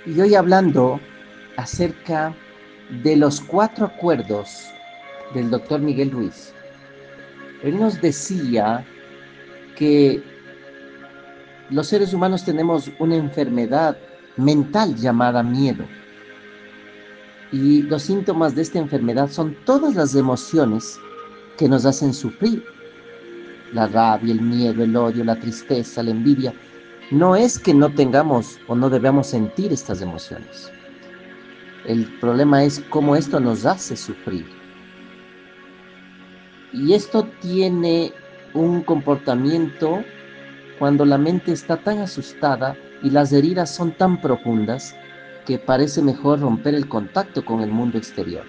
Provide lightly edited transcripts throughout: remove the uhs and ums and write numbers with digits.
Y hoy hablando acerca de los 4 acuerdos del doctor Miguel Ruiz. Él nos decía que los seres humanos tenemos una enfermedad mental llamada miedo. Y los síntomas de esta enfermedad son todas las emociones que nos hacen sufrir. La rabia, el miedo, el odio, la tristeza, la envidia. No es que no tengamos o no debamos sentir estas emociones. El problema es cómo esto nos hace sufrir. Y esto tiene un comportamiento cuando la mente está tan asustada y las heridas son tan profundas que parece mejor romper el contacto con el mundo exterior.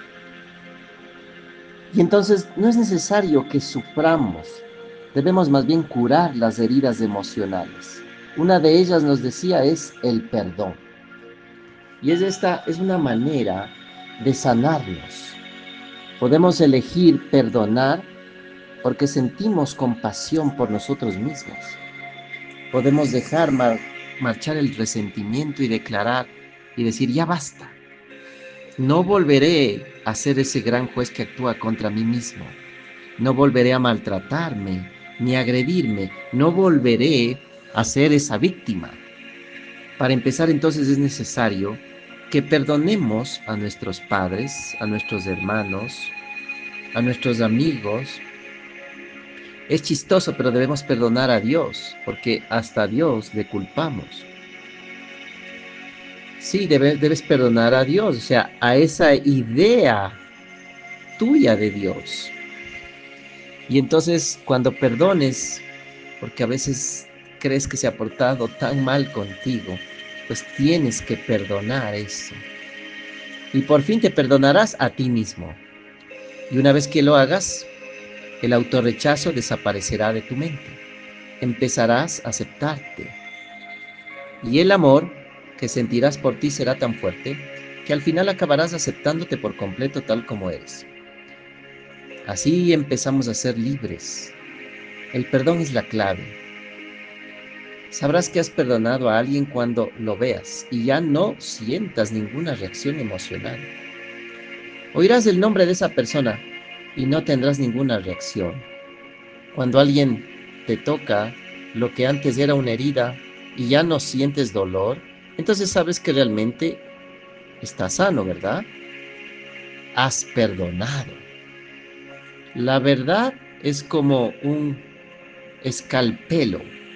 Y entonces no es necesario que suframos, debemos más bien curar las heridas emocionales. Una de ellas, nos decía, es el perdón. Y es una manera de sanarnos. Podemos elegir perdonar porque sentimos compasión por nosotros mismos. Podemos dejar marchar el resentimiento y declarar y decir, ya basta. No volveré a ser ese gran juez que actúa contra mí mismo. No volveré a maltratarme ni a agredirme. No volveré a ser esa víctima. Para empezar, entonces, es necesario que perdonemos a nuestros padres, a nuestros hermanos, a nuestros amigos. Es chistoso, pero debemos perdonar a Dios, porque hasta a Dios le culpamos. Sí, debes perdonar a Dios, o sea, a esa idea tuya de Dios. Y entonces, cuando perdones, porque a veces crees que se ha portado tan mal contigo, pues tienes que perdonar eso. Y por fin te perdonarás a ti mismo. Y una vez que lo hagas, el autorrechazo desaparecerá de tu mente. Empezarás a aceptarte. Y el amor que sentirás por ti será tan fuerte que al final acabarás aceptándote por completo tal como eres. Así empezamos a ser libres. El perdón es la clave. Sabrás que has perdonado a alguien cuando lo veas y ya no sientas ninguna reacción emocional. Oirás el nombre de esa persona y no tendrás ninguna reacción. Cuando alguien te toca lo que antes era una herida y ya no sientes dolor, entonces sabes que realmente estás sano, ¿verdad? Has perdonado. La verdad es como un escalpelo.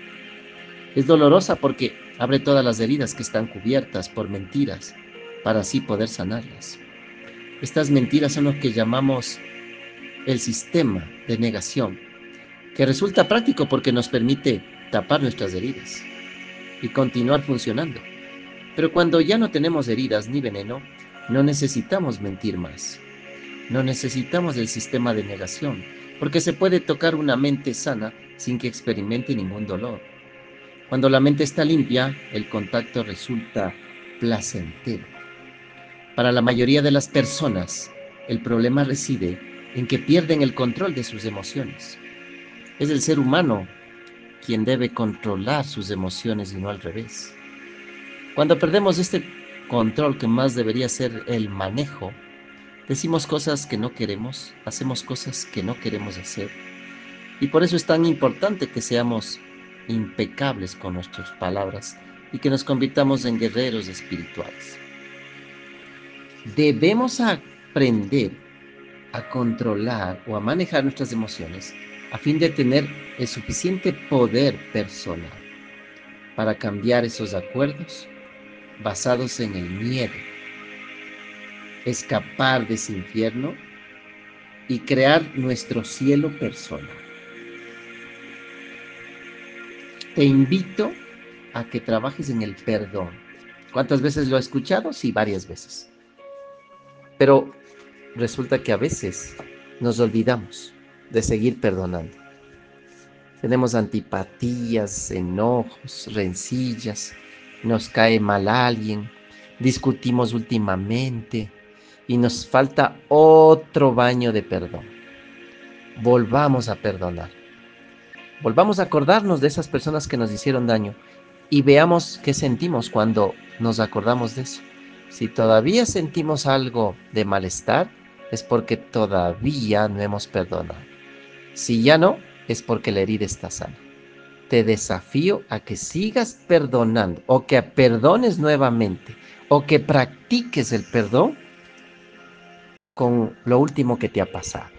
Es dolorosa porque abre todas las heridas que están cubiertas por mentiras para así poder sanarlas. Estas mentiras son lo que llamamos el sistema de negación, que resulta práctico porque nos permite tapar nuestras heridas y continuar funcionando. Pero cuando ya no tenemos heridas ni veneno, no necesitamos mentir más. No necesitamos el sistema de negación, porque se puede tocar una mente sana sin que experimente ningún dolor. Cuando la mente está limpia, el contacto resulta placentero. Para la mayoría de las personas, el problema reside en que pierden el control de sus emociones. Es el ser humano quien debe controlar sus emociones y no al revés. Cuando perdemos este control, que más debería ser el manejo, decimos cosas que no queremos, hacemos cosas que no queremos hacer. Y por eso es tan importante que seamos impecables con nuestras palabras y que nos convirtamos en guerreros espirituales. Debemos aprender a controlar o a manejar nuestras emociones a fin de tener el suficiente poder personal para cambiar esos acuerdos basados en el miedo, escapar de ese infierno y crear nuestro cielo personal. Te invito a que trabajes en el perdón. ¿Cuántas veces lo he escuchado? Sí, varias veces. Pero resulta que a veces nos olvidamos de seguir perdonando. Tenemos antipatías, enojos, rencillas, nos cae mal alguien, discutimos últimamente y nos falta otro baño de perdón. Volvamos a perdonar. Volvamos a acordarnos de esas personas que nos hicieron daño y veamos qué sentimos cuando nos acordamos de eso. Si todavía sentimos algo de malestar, es porque todavía no hemos perdonado. Si ya no, es porque la herida está sana. Te desafío a que sigas perdonando o que perdones nuevamente o que practiques el perdón con lo último que te ha pasado.